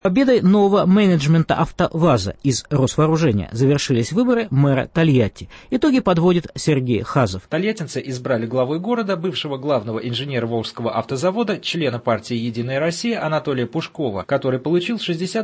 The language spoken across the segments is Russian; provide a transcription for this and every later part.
Победой нового менеджмента АвтоВАЗа из Росвооружения завершились выборы мэра Тольятти. Итоги подводит Сергей Хазов. Тольяттинцы избрали главой города бывшего главного инженера Волжского автозавода, члена партии «Единая Россия» Анатолия Пушкова, который получил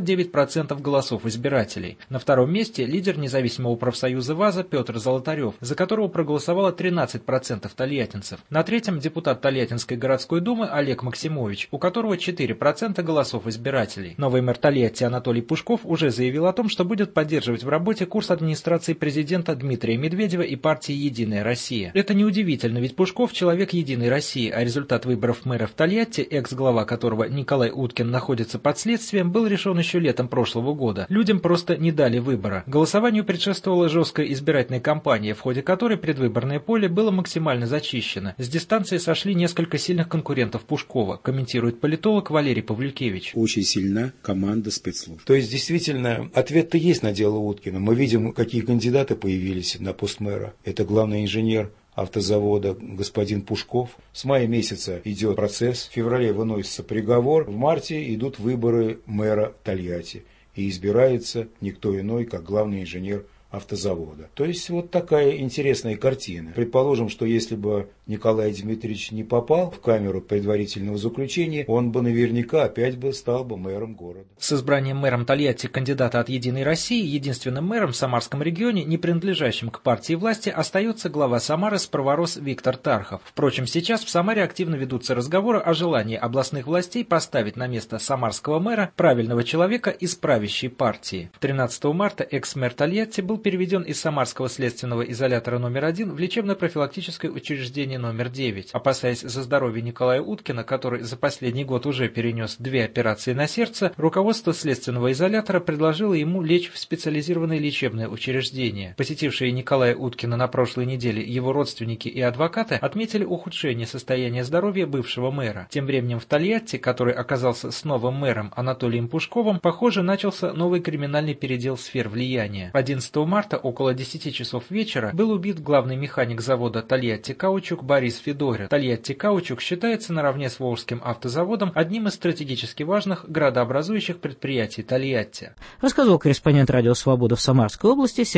69% голосов избирателей. На втором месте лидер независимого профсоюза ВАЗа Петр Золотарев, за которого проголосовало 13% тольяттинцев. На третьем депутат Тольяттинской городской думы Олег Максимович, у которого 4% голосов избирателей. Новый мэр Тольятти Анатолий Пушков уже заявил о том, что будет поддерживать в работе курс администрации президента Дмитрия Медведева и партии «Единая Россия». Это неудивительно, ведь Пушков – человек «Единой России», а результат выборов мэра в Тольятти, экс-глава которого Николай Уткин находится под следствием, был решен еще летом прошлого года. Людям просто не дали выбора. Голосованию предшествовала жесткая избирательная кампания, в ходе которой предвыборное поле было максимально зачищено. С дистанции сошли несколько сильных конкурентов Пушкова, комментирует политолог Валерий Павлюкевич. Очень сильна команда спецслужб. То есть, действительно, ответ-то есть на дело Уткина. Мы видим, какие кандидаты появились на пост мэра. Это главный инженер автозавода господин Пушков. С мая месяца идет процесс, в феврале выносится приговор, в марте идут выборы мэра Тольятти. И избирается никто иной, как главный инженер автозавода. То есть вот такая интересная картина. Предположим, что если бы Николай Дмитриевич не попал в камеру предварительного заключения, он бы наверняка опять стал бы мэром города. С избранием мэром Тольятти кандидата от «Единой России» единственным мэром в Самарском регионе, не принадлежащим к партии власти, остается глава Самары справорос Виктор Тархов. Впрочем, сейчас в Самаре активно ведутся разговоры о желании областных властей поставить на место самарского мэра правильного человека из правящей партии. 13 марта экс-мэр Тольятти был переведен из Самарского следственного изолятора номер 1 в лечебно-профилактическое учреждение номер 9. Опасаясь за здоровье Николая Уткина, который за последний год уже перенес 2 операции на сердце, руководство следственного изолятора предложило ему лечь в специализированное лечебное учреждение. Посетившие Николая Уткина на прошлой неделе его родственники и адвокаты отметили ухудшение состояния здоровья бывшего мэра. Тем временем в Тольятти, который оказался с новым мэром Анатолием Пушковым, похоже, начался новый криминальный передел сфер влияния. 11 марта около 10 часов вечера был убит главный механик завода «Тольятти Каучук» Борис Федорин. «Тольятти Каучук» считается наравне с Волжским автозаводом одним из стратегически важных градообразующих предприятий Тольятти. Рассказывал корреспондент радио «Свобода» в Самарской области